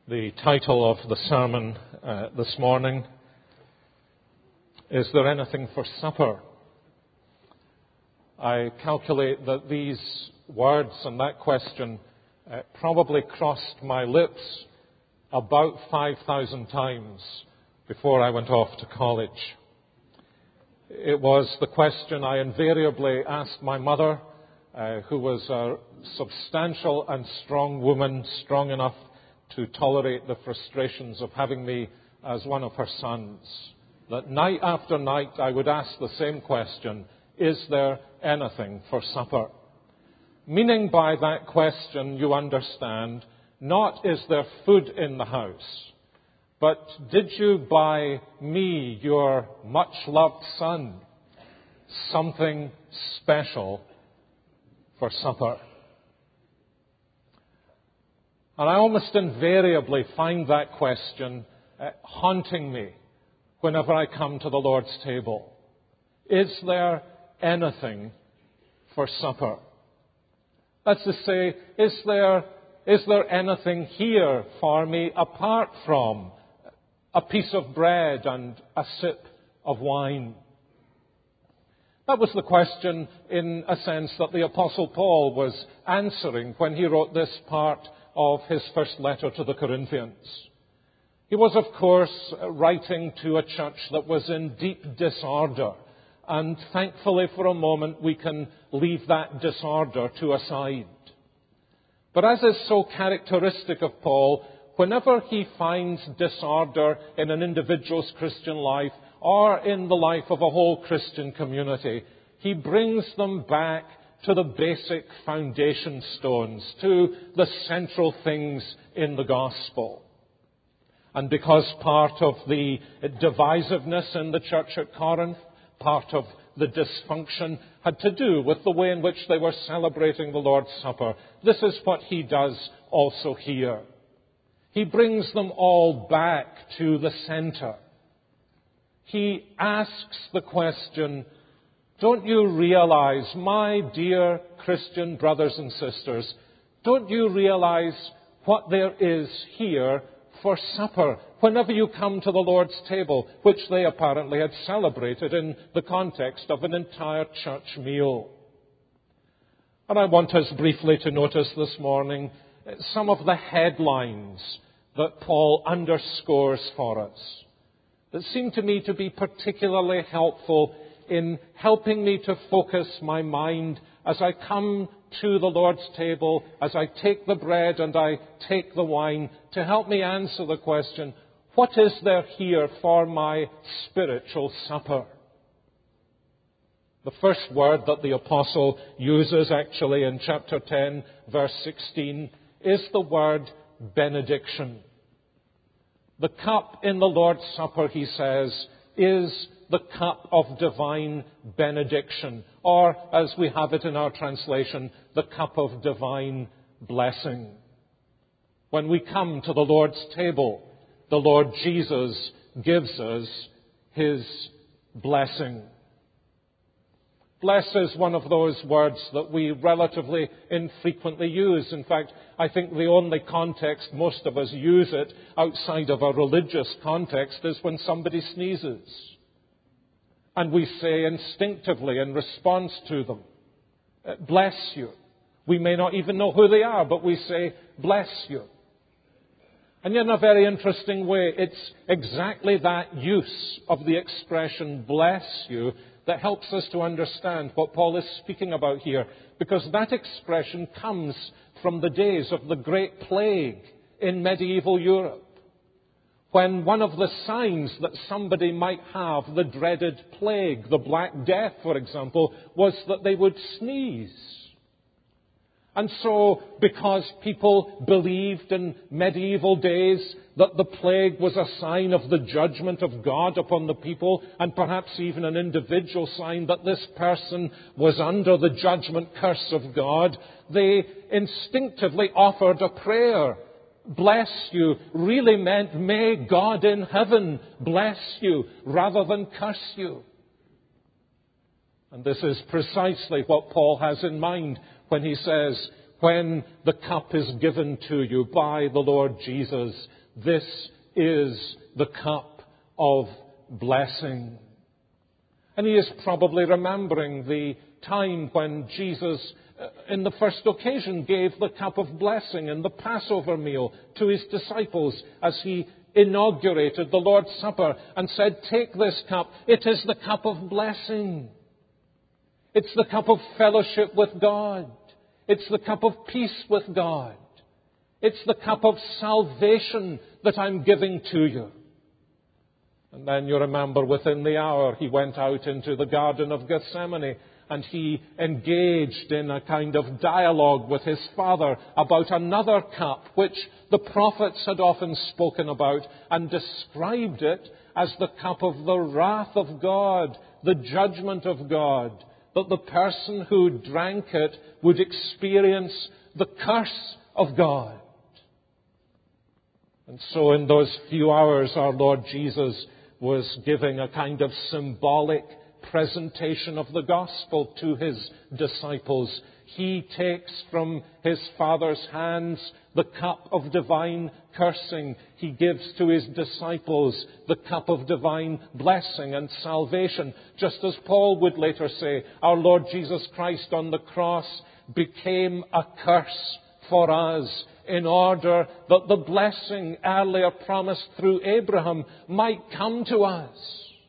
The title of the sermon this morning is There Anything for Supper? I calculate that these words and that question probably crossed my lips about 5,000 times before I went off to college. It was the question I invariably asked my mother, who was a substantial and strong woman, strong enough to tolerate the frustrations of having me as one of her sons. That night after night I would ask the same question, is there anything for supper? Meaning by that question, you understand, not is there food in the house, but did you buy me, your much-loved son, something special for supper? And I almost invariably find that question haunting me whenever I come to the Lord's table. Is there anything for supper? That's to say, is there anything here for me apart from a piece of bread and a sip of wine? That was the question, in a sense, that the Apostle Paul was answering when he wrote this part of his first letter to the Corinthians. He was, of course, writing to a church that was in deep disorder. And thankfully, for a moment, we can leave that disorder to a side. But as is so characteristic of Paul, whenever he finds disorder in an individual's Christian life or in the life of a whole Christian community, he brings them back to the basic foundation stones, to the central things in the gospel. And because part of the divisiveness in the church at Corinth, part of the dysfunction had to do with the way in which they were celebrating the Lord's Supper, this is what he does also here. He brings them all back to the center. He asks the question, don't you realize, my dear Christian brothers and sisters, don't you realize what there is here for supper whenever you come to the Lord's table, which they apparently had celebrated in the context of an entire church meal? And I want us briefly to notice this morning some of the headlines that Paul underscores for us that seem to me to be particularly helpful in helping me to focus my mind as I come to the Lord's table, as I take the bread and I take the wine, to help me answer the question, what is there here for my spiritual supper? The first word that the apostle uses actually in chapter 10, verse 16, is the word benediction. The cup in the Lord's Supper, he says, is the cup of divine benediction, or as we have it in our translation, the cup of divine blessing. When we come to the Lord's table, the Lord Jesus gives us his blessing. Bless is one of those words that we relatively infrequently use. In fact, I think the only context most of us use it outside of a religious context is when somebody sneezes. And we say instinctively in response to them, bless you. We may not even know who they are, but we say, bless you. And yet in a very interesting way, it's exactly that use of the expression bless you that helps us to understand what Paul is speaking about here. Because that expression comes from the days of the Great Plague in medieval Europe, when one of the signs that somebody might have the dreaded plague, the Black Death, for example, was that they would sneeze. And so, because people believed in medieval days that the plague was a sign of the judgment of God upon the people, and perhaps even an individual sign that this person was under the judgment curse of God, they instinctively offered a prayer. Bless you really meant, may God in heaven bless you, rather than curse you. And this is precisely what Paul has in mind when he says, when the cup is given to you by the Lord Jesus, this is the cup of blessing. And he is probably remembering the time when Jesus, in the first occasion, gave the cup of blessing in the Passover meal to his disciples as he inaugurated the Lord's Supper and said, "Take this cup. It is the cup of blessing. It's the cup of fellowship with God. It's the cup of peace with God. It's the cup of salvation that I'm giving to you." And then you remember within the hour he went out into the Garden of Gethsemane and he engaged in a kind of dialogue with his Father about another cup which the prophets had often spoken about and described it as the cup of the wrath of God, the judgment of God, that the person who drank it would experience the curse of God. And so in those few hours our Lord Jesus was giving a kind of symbolic presentation of the gospel to his disciples. He takes from his Father's hands the cup of divine cursing. He gives to his disciples the cup of divine blessing and salvation. Just as Paul would later say, our Lord Jesus Christ on the cross became a curse for us in order that the blessing earlier promised through Abraham might come to us.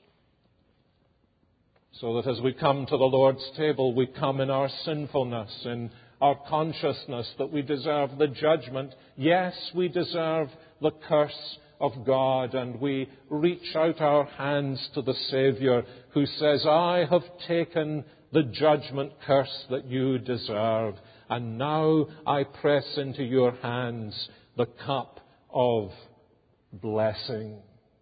So that as we come to the Lord's table, we come in our sinfulness, in our consciousness that we deserve the judgment. Yes, we deserve the curse of God, and we reach out our hands to the Savior who says, "I have taken the judgment curse that you deserve, and now I press into your hands the cup of blessing."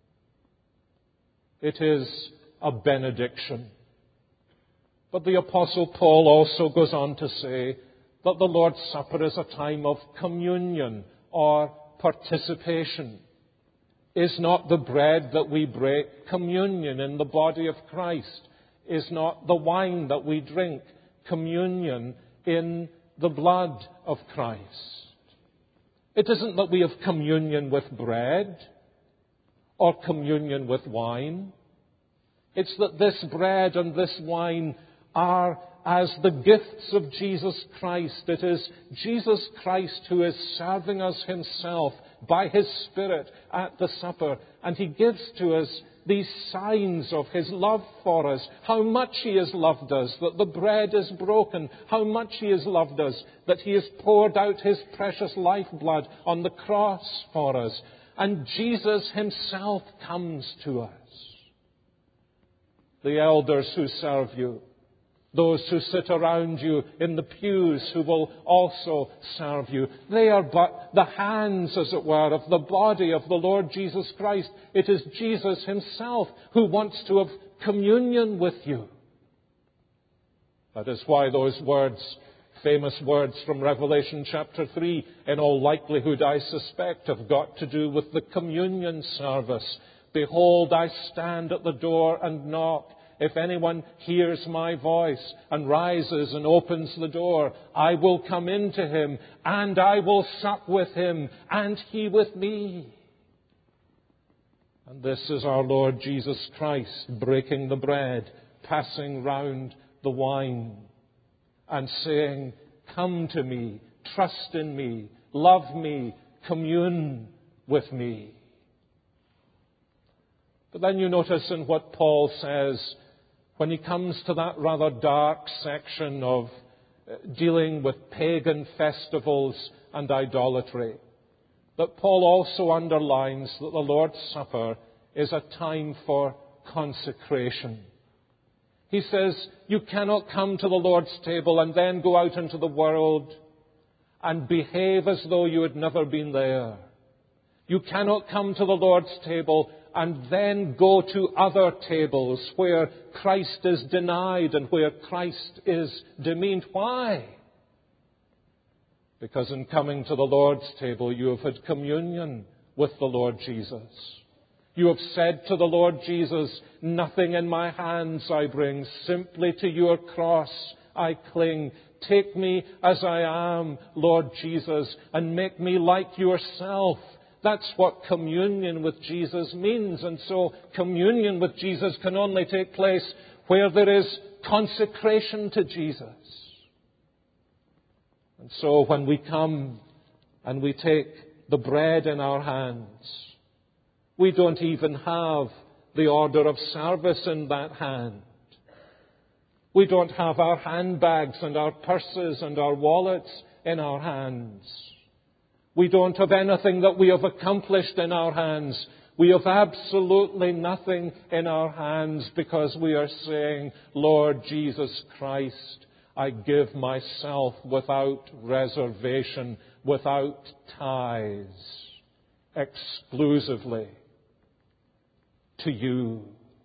It is a benediction. But the Apostle Paul also goes on to say that the Lord's Supper is a time of communion or participation. Is not the bread that we break communion in the body of Christ? Is not the wine that we drink communion in the blood of Christ? It isn't that we have communion with bread or communion with wine. It's that this bread and this wine are as the gifts of Jesus Christ. It is Jesus Christ who is serving us himself by his Spirit at the supper. And he gives to us these signs of his love for us, how much he has loved us, that the bread is broken, how much he has loved us, that he has poured out his precious lifeblood on the cross for us. And Jesus himself comes to us. The elders who serve you, those who sit around you in the pews who will also serve you, they are but the hands, as it were, of the body of the Lord Jesus Christ. It is Jesus himself who wants to have communion with you. That is why those words, famous words from Revelation chapter 3, in all likelihood, I suspect, have got to do with the communion service. "Behold, I stand at the door and knock. If anyone hears my voice and rises and opens the door, I will come into him, and I will sup with him, and he with me." And this is our Lord Jesus Christ breaking the bread, passing round the wine, and saying, "Come to me, trust in me, love me, commune with me." But then you notice in what Paul says, when he comes to that rather dark section of dealing with pagan festivals and idolatry, that Paul also underlines that the Lord's Supper is a time for consecration. He says, you cannot come to the Lord's table and then go out into the world and behave as though you had never been there. You cannot come to the Lord's table and then go to other tables where Christ is denied and where Christ is demeaned. Why? Because in coming to the Lord's table, you have had communion with the Lord Jesus. You have said to the Lord Jesus, "Nothing in my hands I bring, simply to your cross I cling. Take me as I am, Lord Jesus, and make me like yourself. That's what communion with Jesus means. And so communion with Jesus can only take place where there is consecration to Jesus. And so when we come and we take the bread in our hands, we don't even have the order of service in that hand. We don't have our handbags and our purses and our wallets in our hands. We don't have anything that we have accomplished in our hands. We have absolutely nothing in our hands because we are saying, Lord Jesus Christ, I give myself without reservation, without ties, exclusively to you.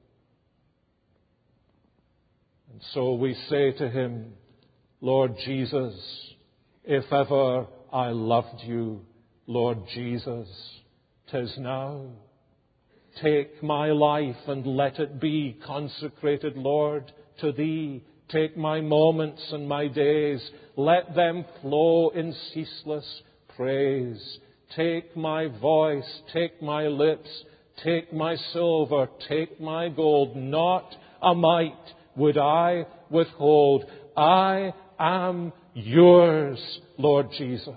And so we say to him, Lord Jesus, if ever I loved you, Lord Jesus, 'tis now. Take my life and let it be consecrated, Lord, to thee. Take my moments and my days. Let them flow in ceaseless praise. Take my voice, take my lips, take my silver, take my gold. Not a mite would I withhold. I am yours, Lord Jesus.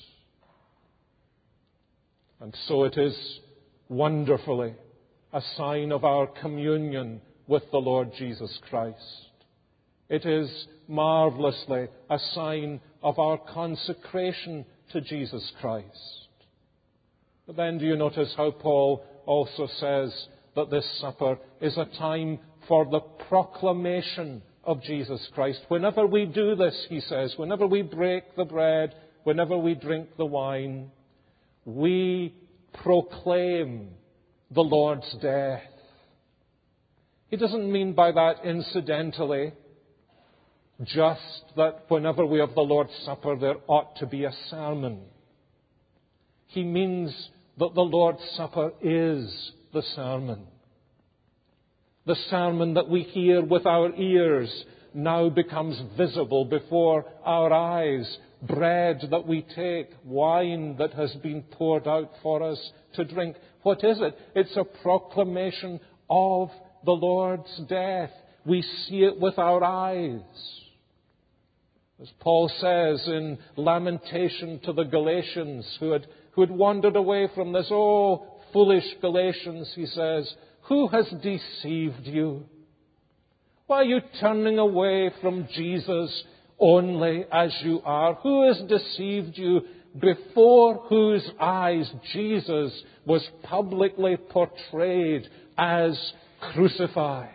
And so it is wonderfully a sign of our communion with the Lord Jesus Christ. It is marvelously a sign of our consecration to Jesus Christ. But then do you notice how Paul also says that this supper is a time for the proclamation of Jesus Christ. Whenever we do this, he says, whenever we break the bread, whenever we drink the wine, we proclaim the Lord's death. He doesn't mean by that incidentally just that whenever we have the Lord's Supper there ought to be a sermon. He means that the Lord's Supper is the sermon. The sermon that we hear with our ears now becomes visible before our eyes. Bread that we take, wine that has been poured out for us to drink. What is it? It's a proclamation of the Lord's death. We see it with our eyes. As Paul says in lamentation to the Galatians who had wandered away from this, oh, foolish Galatians, he says, who has deceived you? Why are you turning away from Jesus only as you are? Who has deceived you, before whose eyes Jesus was publicly portrayed as crucified?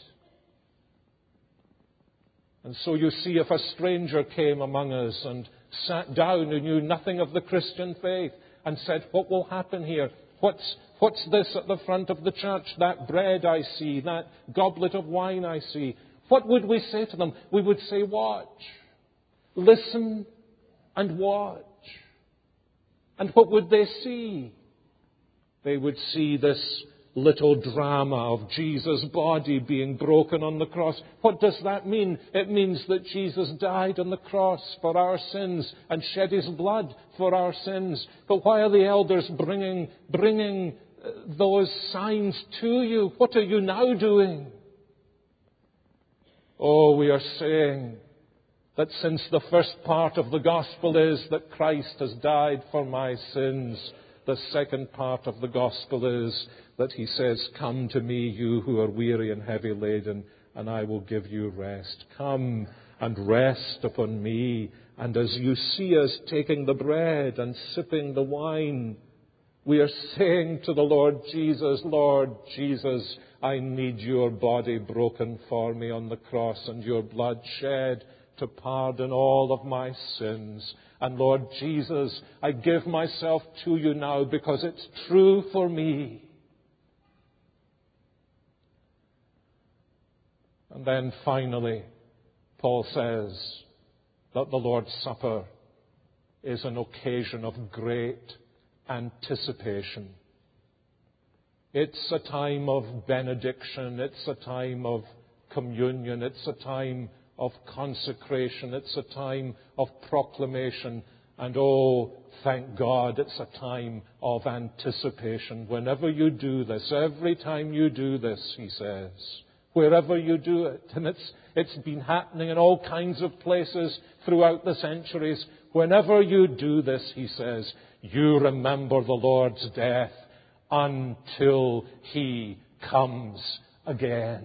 And so you see, if a stranger came among us and sat down who knew nothing of the Christian faith and said, what will happen here? What's this at the front of the church? That bread I see, that goblet of wine I see. What would we say to them? We would say, watch. Listen and watch. And what would they see? They would see this little drama of Jesus' body being broken on the cross. What does that mean? It means that Jesus died on the cross for our sins and shed his blood for our sins. But why are the elders bringing those signs to you? What are you now doing? Oh, we are saying that since the first part of the gospel is that Christ has died for my sins, the second part of the gospel is that he says, come to me, you who are weary and heavy laden, and I will give you rest. Come and rest upon me. And as you see us taking the bread and sipping the wine, we are saying to the Lord Jesus, I need your body broken for me on the cross and your blood shed to pardon all of my sins. And Lord Jesus, I give myself to you now because it's true for me. And then finally, Paul says that the Lord's Supper is an occasion of great anticipation. It's a time of benediction. It's a time of communion. It's a time of consecration. It's a time of proclamation. And oh, thank God, it's a time of anticipation. Whenever you do this, every time you do this, he says, wherever you do it, and it's been happening in all kinds of places throughout the centuries, whenever you do this, he says, you remember the Lord's death until he comes again.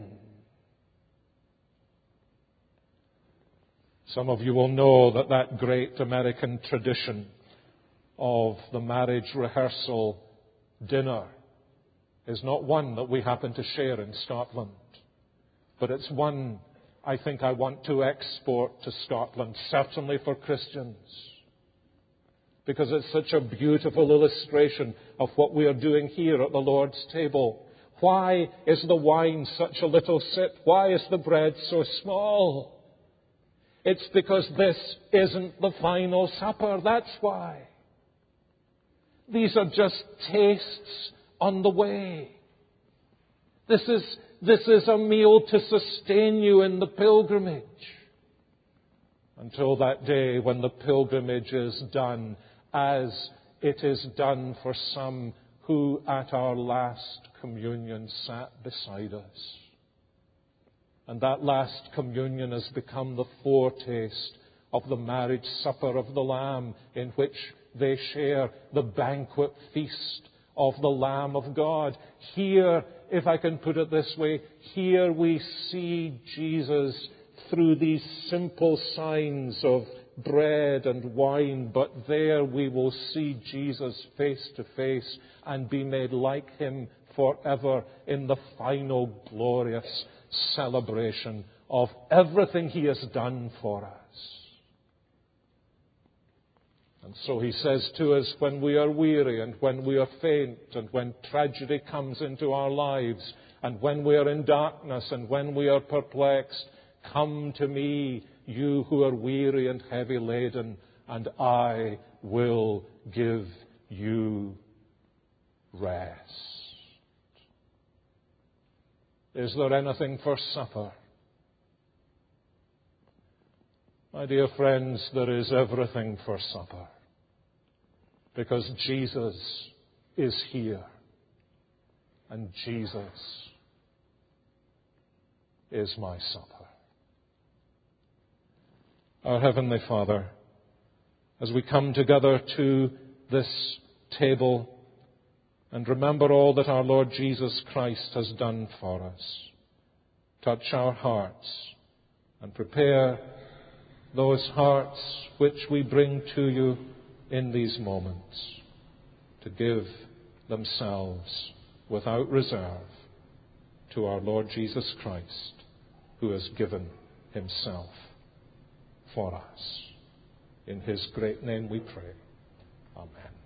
Some of you will know that great American tradition of the marriage rehearsal dinner is not one that we happen to share in Scotland, but it's one I think I want to export to Scotland, certainly for Christians, because it's such a beautiful illustration of what we are doing here at the Lord's table. Why is the wine such a little sip? Why is the bread so small? It's because this isn't the final supper. That's why. These are just tastes on the way. This is a meal to sustain you in the pilgrimage. Until that day when the pilgrimage is done, as it is done for some who at our last communion sat beside us. And that last communion has become the foretaste of the marriage supper of the Lamb, in which they share the banquet feast of the Lamb of God. Here, if I can put it this way, here we see Jesus through these simple signs of bread and wine, but there we will see Jesus face to face and be made like him forever in the final glorious celebration of everything he has done for us. And so he says to us, when we are weary and when we are faint and when tragedy comes into our lives and when we are in darkness and when we are perplexed, come to me, you who are weary and heavy laden, and I will give you rest. Is there anything for supper? My dear friends, there is everything for supper. Because Jesus is here. And Jesus is my supper. Our Heavenly Father, as we come together to this table and remember all that our Lord Jesus Christ has done for us, touch our hearts and prepare those hearts which we bring to you in these moments to give themselves without reserve to our Lord Jesus Christ, who has given himself for us. In his great name we pray. Amen.